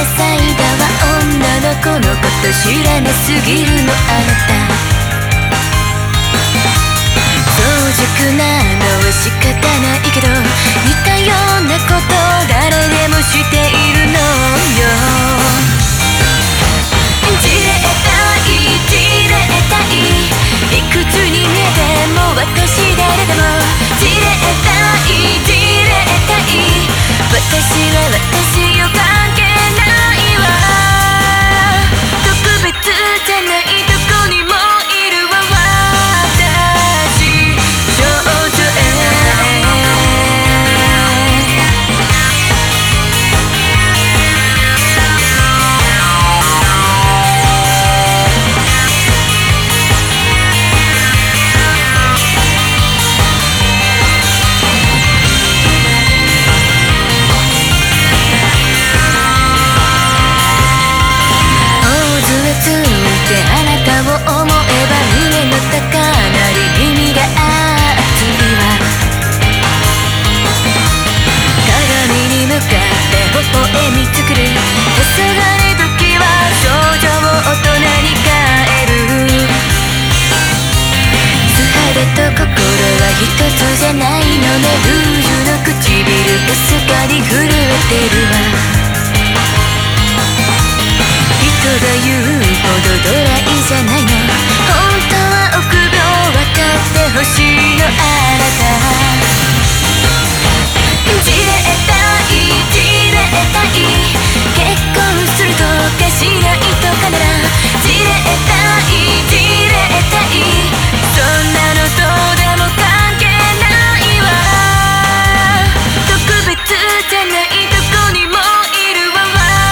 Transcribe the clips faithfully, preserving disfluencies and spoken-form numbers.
サイダは女の子のこと知らなすぎるのあなた。早熟なのは仕方ないけど似たようなこと誰でもしているのよ。じれったいじれったいいくつに見えても私誰でもじれったいじれったい私は私よ関係ないわ。特別じゃないどこにもいるわ私少女 A。 ついてあなたを思えば胸の高鳴り耳が熱いわ。鏡に向かって微笑みつくる黄昏時は少女を大人に変える。素肌と心は一つじゃないのね。ルージュの唇かすかに震えてるわ。人が言うほどドライじゃないの。本当は臆病分かってほしいのあなた。じれったいじれったい結婚するとかしないとかならじれったいじれったいそんなのどうでも関係ないわ。特別じゃないどこにもいるわ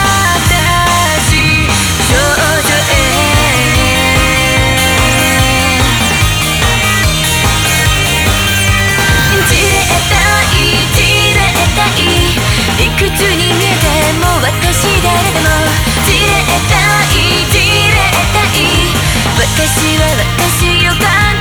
私少女 A。 じれったいじれったいいくつに見えても私誰でもじれったいじれったい私は私よ